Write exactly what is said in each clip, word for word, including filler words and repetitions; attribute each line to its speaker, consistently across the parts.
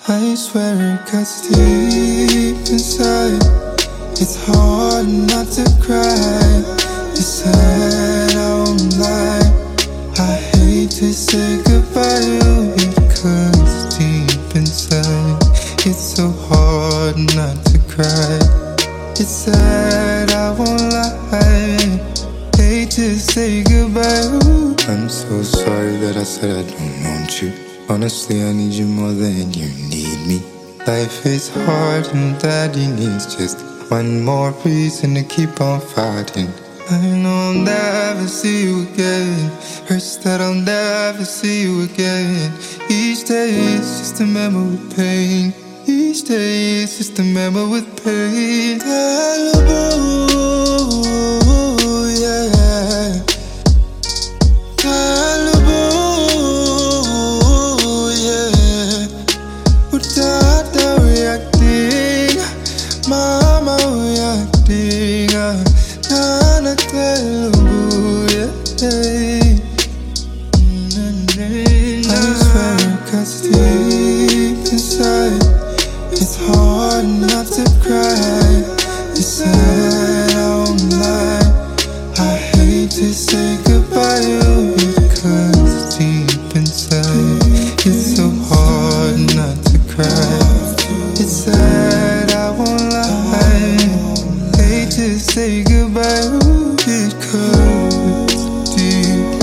Speaker 1: I swear it cuts deep inside. It's hard not to cry. It's sad, I won't lie. I hate to say goodbye, oh, it cuts deep inside. It's so hard not to cry. It's sad, I won't lie. Hate to say goodbye, oh. I'm so sorry that I said I don't want you. Honestly, I need you more than you need me. Life is hard and daddy needs just one more reason to keep on fighting. I know I'll never see you again. Hurts that I'll never see you again. Each day is just a memory with pain. Each day is just a memory with pain. Malibu, yeah. Malibu, yeah. Without the reacting, mama reacting. Nana Malibu, yeah. I swear it cuts deep inside. It's hard not to cry. It's sad, I won't lie. I hate to say goodbye, oh, it cuts deep inside. It's so hard not to cry. It's sad, I won't lie. Hate to say goodbye, oh, it cuts deep.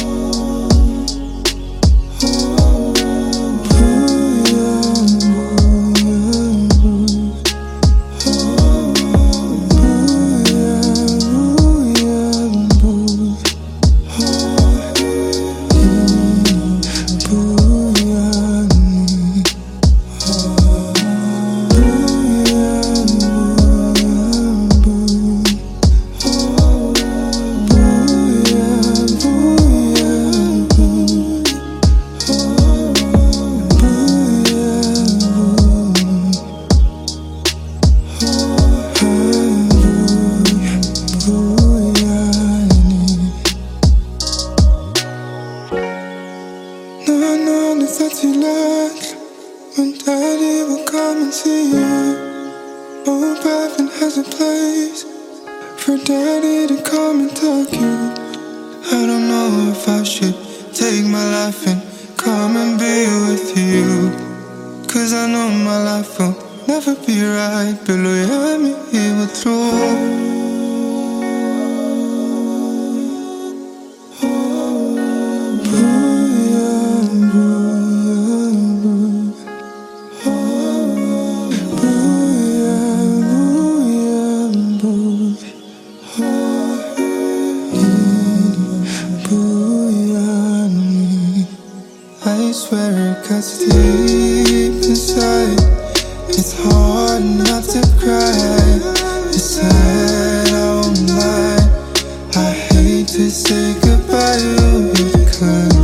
Speaker 1: No, no, it's not too late. When daddy will come and see you. Hope heaven has a place for daddy to come and tuck you. I don't know if I should take my life and come and be with you. Cause I know my life will never be right below you, me will through. I swear it cuts deep inside. It's hard not to cry. It's sad, I won't lie. I hate to say goodbye, oh, it cuts